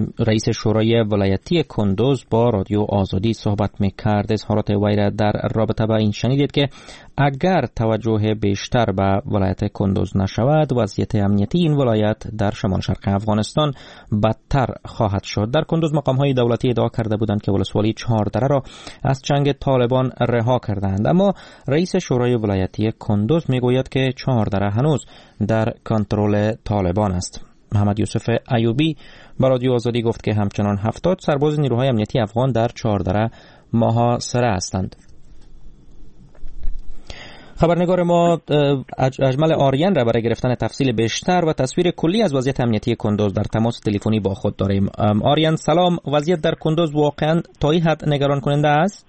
رئیس شورای ولایتی کندوز با رادیو آزادی صحبت می‌کرد. اظهارات وی را در رابطه با این شنیدید که اگر توجه بیشتر به ولایت کندوز نشود، وضعیت امنیتی این ولایت در شمال شرق افغانستان بدتر خواهد شد. در کندوز مقام‌های دولتی ادعا کرده بودند که ولسوالی چهاردره را از چنگ طالبان رها کردند، اما رئیس شورای ولایتی کندوز میگوید که چهاردره هنوز در کنترل طالبان است. محمد یوسف ایوبی با رادیو آزادی گفت که همچنان 70 سرباز نیروهای امنیتی افغان در چهاردره محاصره هستند. خبرنگار ما اجمل آریان را برای گرفتن تفصیل بیشتر و تصویر کلی از وضعیت امنیتی کندوز در تماس تلفنی با خود داریم. آریان سلام، وضعیت در کندوز واقعا تا این حد نگران کننده است؟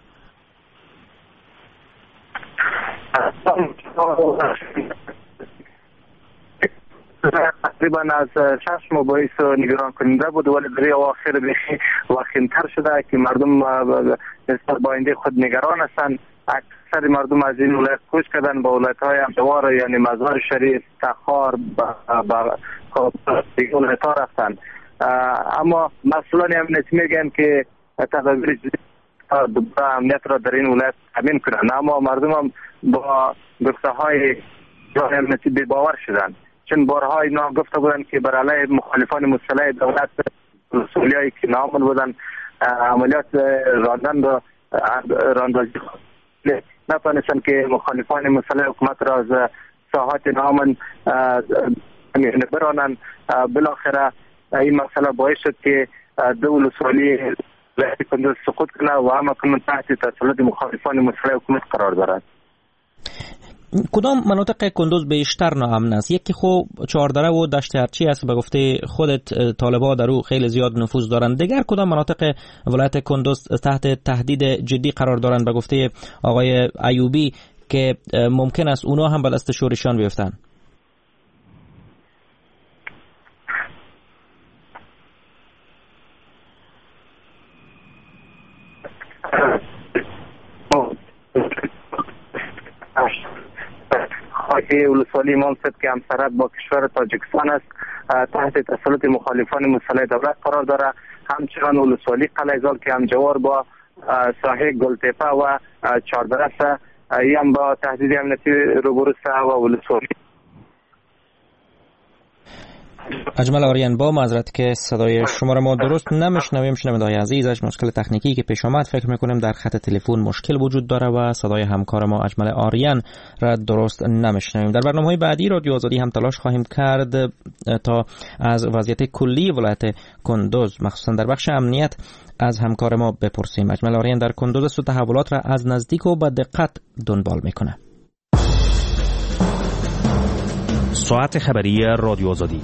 تقریبا از 6 ماه باعث نگران کننده بود، ولی در اواخر بخی وخیم‌تر شده که مردم نسبت با آینده خود نگران هستند. اکثر مردم از این ولایت کوچ کردن با ولایت‌های همجوار، یعنی مزار شریف، تخار با دیگه ولایت‌ها رفتن. اما مسئولان امنیتی میگن که تدابیر جدی دوباره امنیت را در این ولایت تامین کنند، اما مردم هم با گفته‌های امنیتی بی‌باور شدند، چون بارها اینا گفته بودند که بر علیه مخالفان مسلح دولت مسئولیتی که ناامن بودند عملیات راندن و راندازی نتوانستن که مخالفان مسلح حکومت را از ساحات ناامن برانند. بالاخره این مسئله باعث شد که دو ولسوالی کندوز سقوط کنه و همکنون تحت تسلط مخالفان مسلح حکومت قرار دارد. کدام مناطق کندوز بیشتر ناامن است؟ یکی خو چهاردره و دشت ارچی است، به گفته خودت طالبان در او خیلی زیاد نفوذ دارند. دیگر کدام مناطق ولایت کندوز تحت تهدید جدی قرار دارند به گفته آقای ایوبی که ممکن است اونا هم به دست شورشیان بیفتند؟ خاکی ولسوالی امام صاحب که همسرحد با کشور تاجیکستان است تحت تسلط مخالفان مسلح دولت قرار دارد. همچنان ولسوالی قلعه زال که همجوار با ساحه گلتپه و چهاردره است، این هم با تهدید امنیتی روبرو است و ولسوالی. اجمل آریان، با معذرت که صدای شما را ما درست نمیشنویم. شنونده‌های عزیز، مشکل تکنیکی که پیش آمد، فکر میکنیم در خط تلفن مشکل وجود داره و صدای همکار ما اجمل آریان را درست نمیشنویم. در برنامه‌های بعدی رادیو آزادی هم تلاش خواهیم کرد تا از وضعیت کلی ولایت کندوز مخصوصا در بخش امنیت از همکار ما بپرسیم. اجمل آریان در کندوز است و تحولات را از نزدیک و با دقت دنبال میکنه. ساعت خبری رادیو آزادی.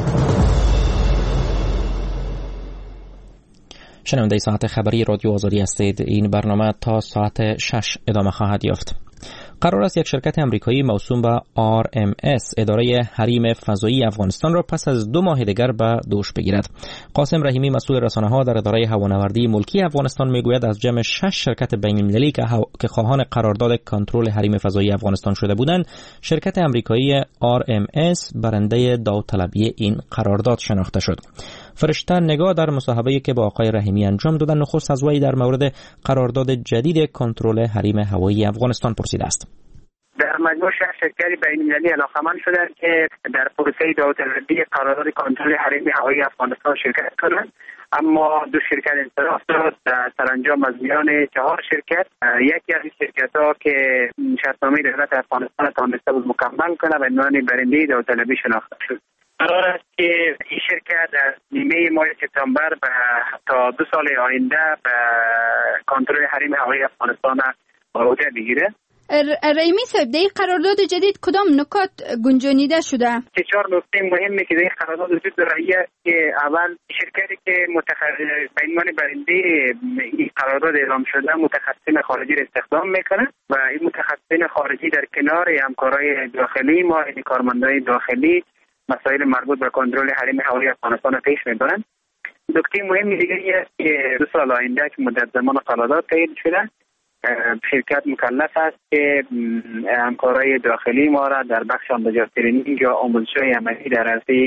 شنونده ساعت خبری رادیو آزادی هستید. این برنامه تا ساعت 6 ادامه خواهد یافت. قرار است یک شرکت آمریکایی موسوم به RMS اداره حریم فضایی افغانستان را پس از 2 ماه دیگر به دوش بگیرد. قاسم رحیمی مسئول رسانه‌ها در اداره هوانوردی ملکی افغانستان میگوید از جمع 6 شرکت بین‌المللی که خواهان قرارداد کنترل حریم فضایی افغانستان شده بودند، شرکت آمریکایی RMS برنده داوطلبی این قرارداد شناخته شد. فرشته نگاه در مصاحبه‌ای که با آقای رحیمی انجام دادن نخست از وی در مورد قرارداد جدید کنترل حریم هوایی افغانستان پرسیده است. در مجموع شرکت بین‌المللی علاقه‌مند شدند که در پروسه داوطلبی قرارداد کنترل حریم هوایی افغانستان شرکت کنند، اما 2 شرکت انصراف داد. سرانجام از میان 4 شرکت یکی از این شرکت‌ها که شرطنامه دولت افغانستان تانسته بود مکمل کنه و عنوان برنده داوطلبی شناخته شد. قرار است که این شرکت از نیمه ماه سپتامبر تا 2 سال آینده به کنترل حریم هوایی افغانستان به عهده بگیره. رحیمی صاحب، در قرارداد جدید کدام نکات گنجانیده شده؟ 4 نکته مهمی که در قرارداد وجود داره که اول شرکتی که به عنوان برنده این قرارداد اعلام شده متخصصین خارجی را استخدام میکنه و این متخصصین خارجی در کنار همکارای داخلی ما، یعنی کارمندای داخلی، مسائل مربوط به کنترل حریم هوایی افغانستان پیش میبرند. نکته مهم دیگری است که 2 سال آینده که مدت زمان قرارداد تایید شده، شرکت مکلف است که همکارای داخلی ما را در بخش آموزش ترینینگ یا آموزش‌های عملی در عرصه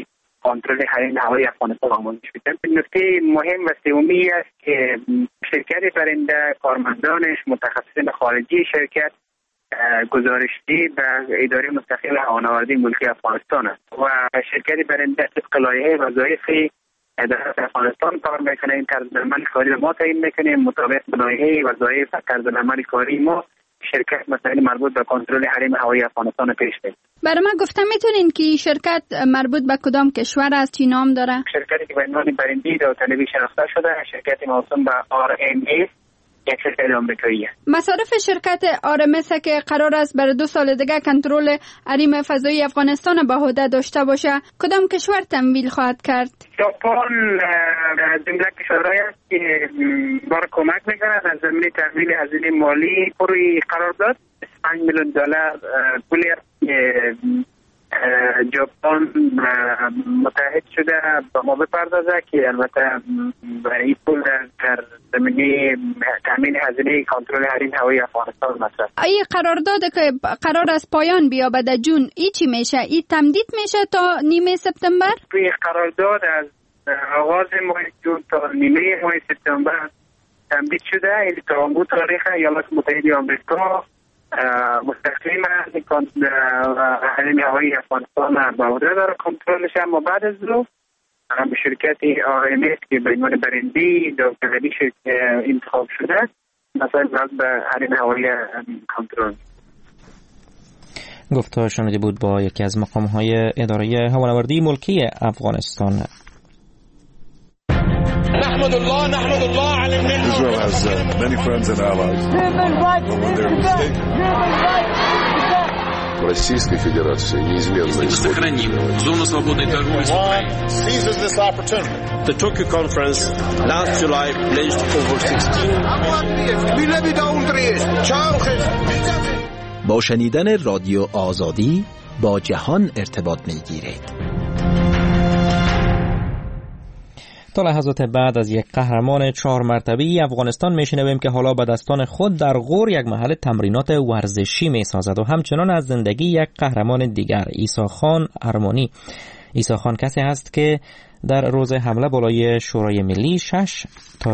کنترل حریم هوایی افغانستان آماده شده. نکته مهم و سومی است که شرکت برنده، کارمندانش، متخصصین خارجی شرکت گزارشدهی به اداره مستقل هوانوردی ملکی افغانستان است و شرکت برنده طبق لایحه وظایف اداره افغانستان کار میکنه. این طرز عمل کاری ما تعیین میکنیم مطابق به لایحه وظایف و طرز عمل کاری ما شرکت مسائل مربوط به کنترل حریم هوایی افغانستان پیش میبره. برای من گفتم میتونین که شرکت مربوط به کدام کشور است، چی نام داره؟ شرکتی که به عنوان برندی داوطلبی شناخته شده شرکت موسوم به RMS یک شرکت آمریکاییه. مصارف شرکت RMS که قرار است برای 2 سال دیگه کنترل حریم فضایی افغانستان به عهده داشته باشه کدام کشور تمویل خواهد کرد؟ ژاپن از جمله کشورهایی است که ما را کمک میکنند از زمینه تمویل هزینه مالی پروی قرار داد. $5 میلیون پولی ژاپن متحد شده با ما بپردازه که البته این پول در زمینه تامین هزینه کنترل حریم هوایی افغانستان مصرف. این قرارداد که قرار است پایان بیابد در جون ای چی میشه؟ این تمدید میشه تا نیمه سپتامبر؟ این قرارداد از آغاز ماه جون تا نیمه ماه سپتامبر تمدید شده. این تا اون تاریخ ایالات متحده آمریکا مستقیم از حریم هوایی افغانستان با عهده داره کنترلش، اما بعد از او به شرکت RMS که به عنوان برندی داوطلبی انتخاب شده مثلا به حریم هوایی کنترل. گفتار شنیده بود با یکی از مقام‌های اداره هوانوردی ملکی افغانستان. نحمد الله على النعمة. Israel has many friends and allies. Российской Федерации неизменно сохраним зону свободной торговли с Украиной. Seizes this opportunity. The Tokyo conference last July pledged over 16. با شنیدن رادیو آزادی با جهان ارتباط می‌گیرید. تا لحظات بعد از یک قهرمان 4 مرتبه‌ای افغانستان میشنویم که حالا به دستان خود در غور یک محل تمرینات ورزشی میسازد و همچنان از زندگی یک قهرمان دیگر عیسی خان ارمانی. عیسی خان کسی است که در روز حمله بالای شورای ملی 6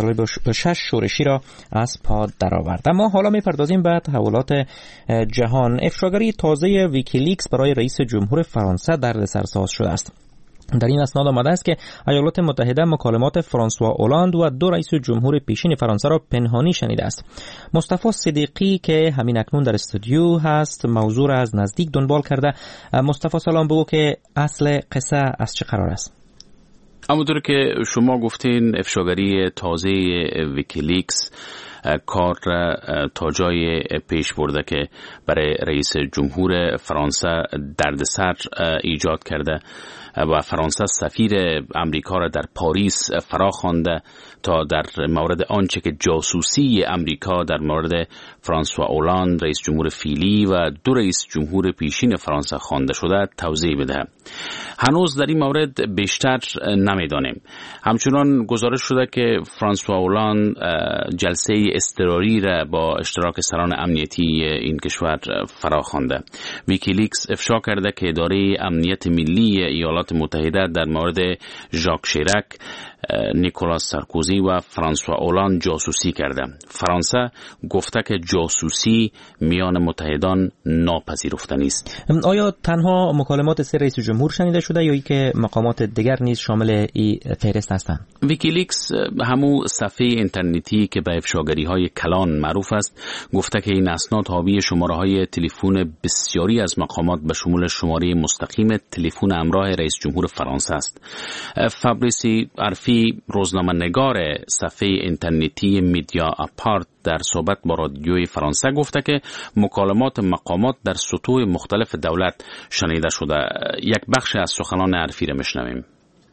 شورشی را از پا درآورد. اما حالا میپردازیم به تحولات جهان. افشاگری تازه ویکیلیکس برای رئیس جمهور فرانسه دردسرساز شده است. در این اسناد آمده است که ایالات متحده مکالمات فرانسوا اولاند و 2 رئیس جمهور پیشین فرانسه را پنهانی شنیده است. مصطفی صدیقی که همین اکنون در استودیو هست موضوع را از نزدیک دنبال کرده. مصطفی سلام، بگو که اصل قصه از چه قرار است؟ همونطور که شما گفتین افشاگری تازه ویکیلیکس کار تا جای پیش برده که برای رئیس جمهور فرانسه دردسر ایجاد کرده و فرانسه سفیر امریکا را در پاریس فرا خوانده تا در مورد آنچه که جاسوسی امریکا در مورد فرانسوا اولاند رئیس جمهور فعلی و 2 رئیس جمهور پیشین فرانسه خوانده شده توضیح بده. هنوز در این مورد بیشتر نمیدانیم. همچنان گزارش شده که فرانسوا اولاند جلسه اضطراری را با اشتراک سران امنیتی این کشور فرا خوانده. ویکیلیکس افشا کرده که اداره امنیت ملی ایالات متحده در مورد ژاک شیرک، نیکولاس سارکوزی و فرانسوا اولاند جاسوسی کرده. فرانسه گفته که جاسوسی میان متحدان ناپذیرفتنی است. آیا تنها مکالمات 3 رئیس جمهور شنیده شده یا ای که مقامات دیگر نیز شامل این فهرست هستند؟ ویکیلیکس همو صفحه اینترنتی که به افشاگری‌های کلان معروف است گفته که این اسناد حاوی شماره‌های تلفن بسیاری از مقامات به شمول شماره مستقیم تلفن همراه رئیس جمهور فرانسه است. فابریسی عرفی روزنامه‌نگار صفحه اینترنتی میدیا اپارت در صحبت با رادیوی فرانسه گفته که مکالمات مقامات در سطوح مختلف دولت شنیده شده. یک بخش از سخنان عرفی را میشنویم.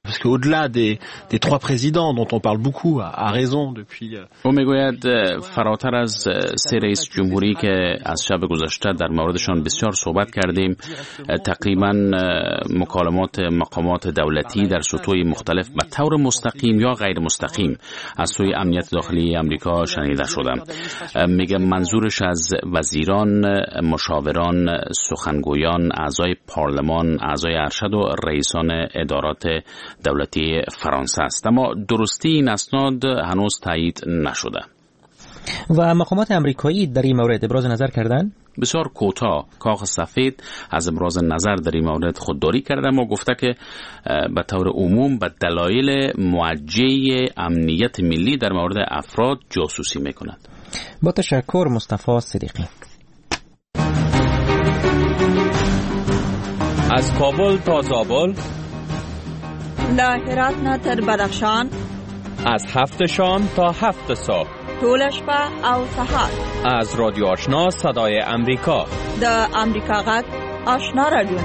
Parce qu'au-delà des trois présidents dont on parle beaucoup à raison depuis او میگوید فراتر از سه رئیس جمهوری که از شب گذشته در موردشان بسیار صحبت کردیم، تقریبا مکالمات مقامات دولتی در سطوح مختلف به طور مستقیم یا غیر مستقیم از سوی امنیت داخلی امریکا شنیده شده. میگه منظورش از وزیران، مشاوران، سخنگویان، اعضای پارلمان، اعضای ارشد و رئیسان ادارات دولتی فرانسه است، اما درستی این اسناد هنوز تایید نشده. و مقامات امریکایی در این مورد ابراز نظر کردند؟ بسیار کوتاه کاخ سفید از ابراز نظر در این مورد خودداری کرده، اما گفته که به طور عموم به دلایل موجه امنیت ملی در مورد افراد جاسوسی میکند. با تشکر مصطفی صدیقی. از کابل تا زابل، له هرات نه تر بدخشان، از 7 شام تا 7 صبح، ټول شپه او سهار، از رادیو آشنا صدای امریکا، د امریکا غږ آشنا رادیو.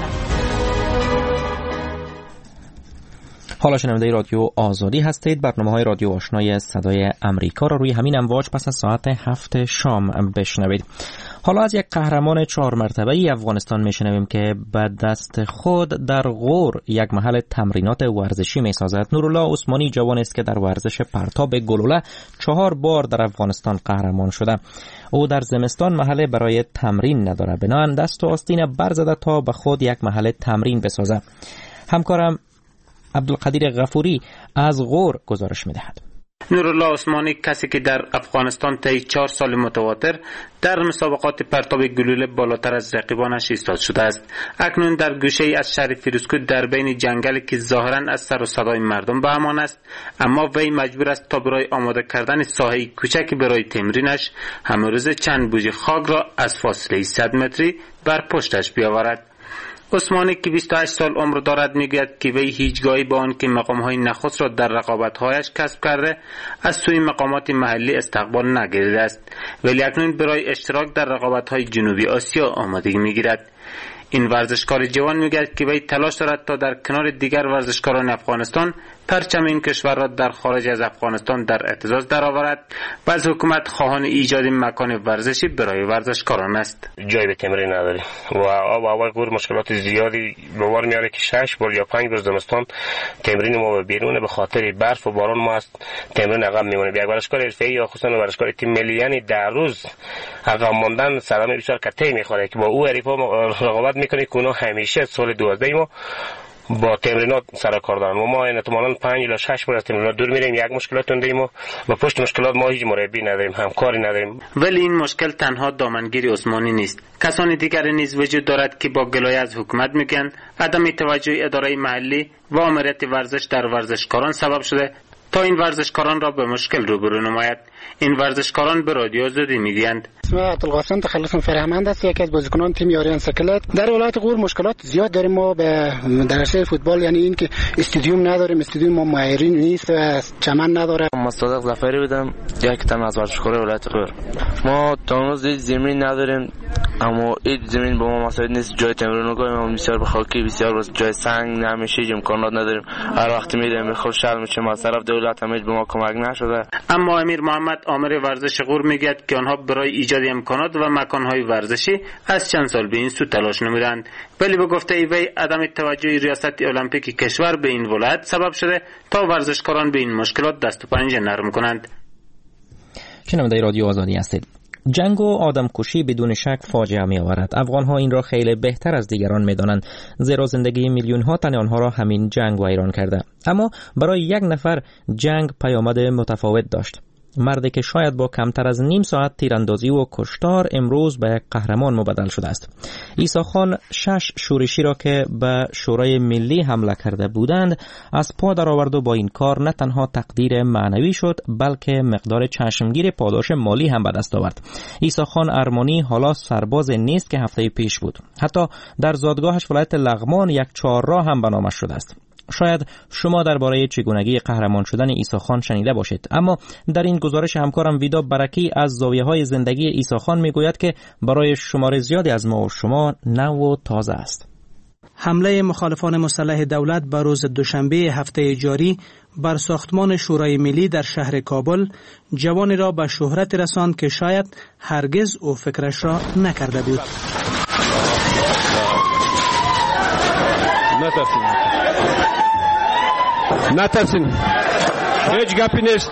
حالا شنونده رادیو آزادی هستید. برنامه‌های رادیو آشنای صدای امریکا را روی همین امواج پس از ساعت 7 شام بشنوید. حالا از یک قهرمان 4 مرتبه‌ای افغانستان میشنویم که به دست خود در غور یک محل تمرینات ورزشی میسازد. نورالله عثمانی جوانی است که در ورزش پرتاب گلوله 4 بار در افغانستان قهرمان شده. او در زمستان محل برای تمرین نداره، بنابراین دست و آستین برزده تا به خود یک محل تمرین بسازه. همکارم عبدالقدیر غفوری از غور گزارش می‌دهد. نورالله عثمانی کسی که در افغانستان طی 4 سال متواتر در مسابقات پرتاب گلوله بالاتر از رقیبانش ایستاد شده است. اکنون در گوشه‌ای از شهر فیروزکوه در بین جنگلی که ظاهراً از سر و صدای مردم به امان است، اما وی مجبور است تا برای آماده کردن ساحه‌ای کوچکی برای تمرینش همه روز چند بوجه خاک را از فاصله 100 متری بر پشتش بیاورد. عثمانی که 28 سال عمر دارد میگوید که وی هیچگاهی با آن که مقام‌های نخست را در رقابت‌هایش کسب کرده از سوی مقامات محلی استقبال نگرفته است، ولی اکنون برای اشتراک در رقابت‌های جنوبی آسیا آمادگی میگیرد. این ورزشکار جوان میگوید که وی تلاش دارد تا در کنار دیگر ورزشکاران افغانستان پرچم این کشور را در خارج از افغانستان در اعتزاز درآورد و از حکومت خواهان ایجاد مکان ورزشی برای ورزشکاران است. جای به تمرین نداریم و آب و هوا غور مشکلات زیادی به بار میاره که 6 بار یا 5 روز زمستان تمرین ما بیرون به خاطر برف و باران ما است تمرین عقب میمونه. یک ورزشکار حرفه‌ای یا خصوصا ورزشکار تیم ملی یعنی در روز عقب ماندن صدمه بسیار کتی میخوره که با او حریفا رقابت میکنه که اونا همیشه سال 12 ما با تمرینات سر کار دارن و ما احتمالاً 5 الی 6 بار از تمرینات دور میریم. یک مشکلات داریم و با پشت مشکلات ما هیچ مربی نداریم، همکاری نداریم. ولی این مشکل تنها دامنگیر عثمانی نیست. کسانی دیگری نیز وجود دارد که با گلایه از حکومت میگن عدم توجه اداره محلی و آمریت ورزش در ورزشکاران سبب شده تا این ورزشکاران را به مشکل روبرو نماید. این ورزشکاران به رادیو آزادی میگویند اسم عبدالغفور تخلص فرهمند است، یکی از بازیکنان تیم یاریان سکلت. در ولایت غور مشکلات زیاد داریم ما به درسه فوتبال، یعنی این که استادیوم نداریم، استادیوم ما معیاری نیست و چمن نداره. مصدق ظفری بودم، یک تن از ورزشکار ولایت غور. ما تونس زمین نداریم، اما این زمین به ما مساعد نیست. جای تمرین کنیم بسیار به خاکی، بسیار جای سنگ نمیشه، امکانات نداریم. هر وقت میریم به خود شرم میشیم از طرف دولت هم به ما کمک نشده. اما امیر محمد آمر ورزش غور میگه که آنها برای ایجاد امکانات و مکانهای ورزشی از چند سال به این سو تلاش نمیدند، ولی به گفته وی عدم توجه ریاست المپیک کشور به این ولایت سبب شده تا ورزشکاران به این مشکلات دست و پنجه نرم کنند. شنونده رادیو آزادی هستید. جنگ و آدمکشی بدون شک فاجعه می آورد. افغان‌ها این را خیلی بهتر از دیگران می‌دانند، زیرا زندگی میلیون‌ها تن آنها را همین جنگ ویران کرده. اما برای یک نفر جنگ پیامد متفاوت داشت. مردی که شاید با کمتر از نیم ساعت تیراندازی و کشتار امروز به یک قهرمان مبدل شده است. عیسی خان 6 شورشی را که به شورای ملی حمله کرده بودند از پا درآورد و با این کار نه تنها تقدیر معنوی شد بلکه مقدار چشمگیر پاداش مالی هم به دست آورد. عیسی خان ارمانی حالا سرباز نیست که هفته پیش بود. حتی در زادگاهش ولایت لغمان یک چهارراه هم به نامش شده است. شاید شما درباره چگونگی قهرمان شدن عیسی خان شنیده باشید، اما در این گزارش همکارم ویدا برکی از زاویه‌های زندگی عیسی خان میگوید که برای شمار زیادی از ما و شما نو و تازه است. حمله مخالفان مسلح دولت بر روز دوشنبه هفته جاری بر ساختمان شورای ملی در شهر کابل جوانی را به شهرت رساند که شاید هرگز او فکرش را نکرده بود. نترسین هیچ گپی نیست.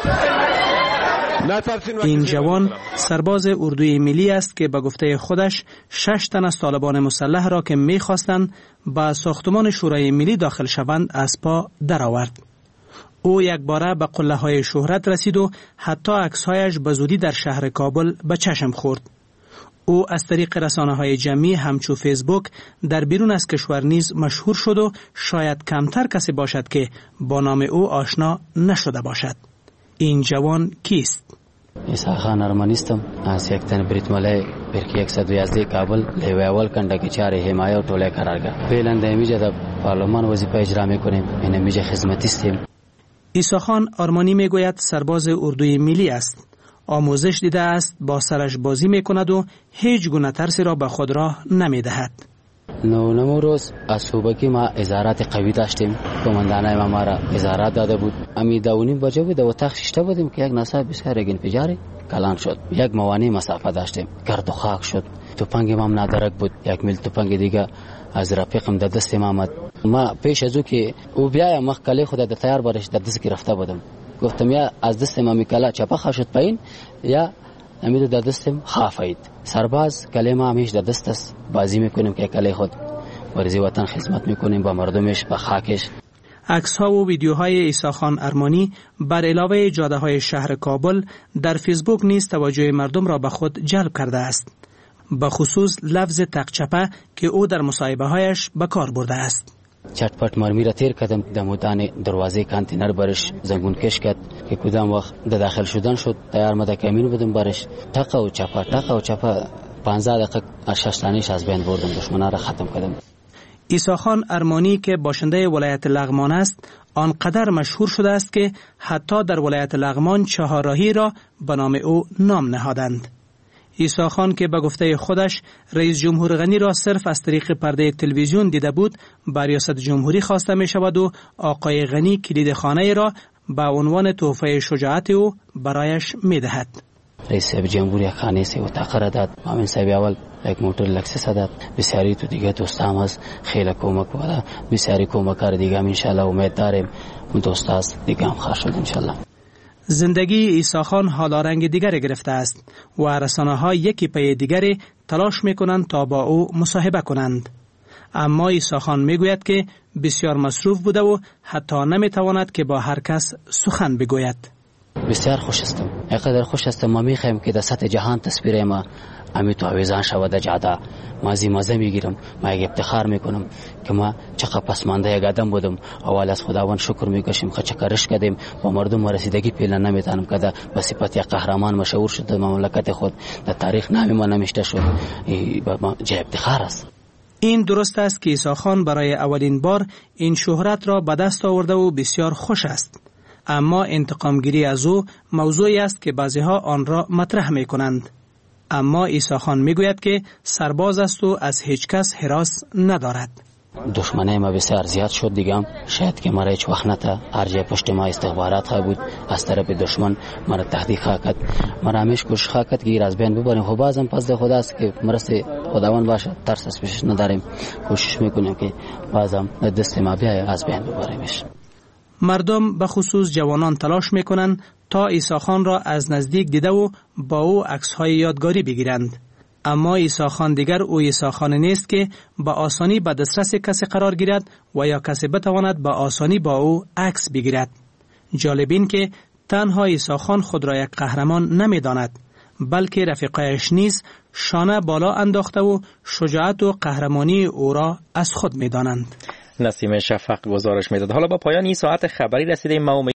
این جوان سرباز اردوی ملی است که به گفته خودش 6 تن از طالبان مسلح را که می‌خواستند به ساختمان شورای ملی داخل شوند از پا درآورد. او یک باره به قله‌های شهرت رسید و حتی عکس‌هایش به زودی در شهر کابل به چشم خورد. او از طریق رسانه‌های جمعی همچو فیسبوک در بیرون از کشور نیز مشهور شد و شاید کمتر کسی باشد که با نام او آشنا نشده باشد. این جوان کیست؟ ایسا خان ارمانیستم از یک تن بریتمالی برکی 111 کابل لیوی اول کنده چاره حمایه و طوله قرارگاه فعلا دمیجه در پارلمان وظیفه اجرا میکنیم. این میجه خدمتیستیم. ایسا خان آرمانی میگوید سرباز اردوی ملی است. آموزش دیده است، با سرش بازی میکند و هیچ گونه ترسی را به خود راه نمیدهد. نمو روز از صوبکی ما ازارات قوی داشتیم. کماندانای ما را ازارات داده بود. امی داونیم بجا بود و اتاق شیشته بودیم که یک نصاب بسیار یک انفجاری کلان شد. یک موانع مسافه داشتیم. گرد و خاک شد. توپنگ ما نادرک بود. یک میل توپنگ دیگه از رفیقم در دست ما آمد. ما پیش از او که او بیایم مخکله خود در تیار بارش در دست گرفته بودم. گفتم یا از دست ما میکلا چپا خشت پایین یا امید در دستم خافید. سرباز کلمه همیش در دست است. بازی میکنیم که کله خود ورزی وطن خدمت میکنیم با مردمش با خاکش. عکس ها و ویدیوهای عیسی خان ارمانی بر علاوه جاده های شهر کابل در فیسبوک نیز توجه مردم را به خود جلب کرده است. به خصوص لفظ تقچپه که او در مصاحبه هایش به کار برده است. چټپټ مرمی را تیر کردم دمودان دروازه کانتینر برش زنگون کش کرد که کدام وقت داخل شدن شد تیار مده کمین بودم برش تقه و چپه 15 دقیقه از ششتانیش از بین بردم دشمنا را ختم کردم. عیسی خان ارمانی که باشنده ولایت لغمان است آنقدر مشهور شده است که حتی در ولایت لغمان چهارراهی را به نام او نام نهادند. عیسی خان که به گفته خودش رئیس جمهور غنی را صرف از طریق پرده تلویزیون دیده بود، به ریاست جمهوری خواسته می شود و آقای غنی کلید خانه را به عنوان تحفه شجاعت او برایش می دهد. رئیس جمهوری خانه سی اتاق داد. مامین صاحب اول یک موتور لکسس داد. بسیاری تو دیگه دوستام هست خیلی کمک ولا بسیاری کمکار دیگه ان شاء الله امید داریم دوست است دیگه هم خواهد شد ان شاء الله. زندگی عیسی خان حالا رنگ دیگری گرفته است و رسانه‌ها یکی پی دیگری تلاش می‌کنند تا با او مصاحبه کنند. اما عیسی خان میگوید که بسیار مصروف بوده و حتی نمیتواند که با هر کس سخن بگوید. بسیار خوش هستم. اینقدر خوش هستم ما می‌خوایم که در سطح جهان تصویر ما امی تو آویزان شود جاده مازه میگیرم. ما یک افتخار میکنم که ما چقدر پسمانده یک آدم بودم. اول از خداوند شکر میکشیم که چکرش کردیم با مردم رسیدگی پیدا نمیتونم که به صفت یک قهرمان مشهور شد در مملکت خود در تاریخ نام ما نمیشته شد. با جای افتخار است. این درست است که عیسی خان برای اولین بار این شهرت را به دست آورده و بسیار خوش است. اما انتقامگیری از او موضوعی است که بعضی‌ها آن را مطرح میکنند. اما عیسی خان میگوید که سرباز است و از هیچ کس هراس ندارد. دشمنای ما بسیار زیاد شد دیگه. شاید که مرا هیچ وقت نتا هر جای پشت ما استخبارات ها بود از طرف دشمن مرا تهدید کرد. مرا همیشه کوشش کرد که از بین ببریم. خب بازم پس خداست که مرست خداوند باشه ترس از پیش نداریم. کوشش میکنیم که بازم دست ما بیاید از بین ببریمش. مردم به خصوص جوانان تلاش میکنند تا عیسی خان را از نزدیک دیده و با او عکس‌های یادگاری بگیرند. اما عیسی خان دیگر او عیسی خان نیست که با آسانی به دسترس کسی قرار گیرد و یا کسی بتواند با آسانی با او عکس بگیرد. جالب این که تنها عیسی خان خود را یک قهرمان نمی‌داند، بلکه رفیقایش نیز شانه بالا انداخته و شجاعت و قهرمانی او را از خود می‌دانند. نسیم شفق گزارش می‌داد. حالا با پایان این ساعت خبری رسیدیم. ما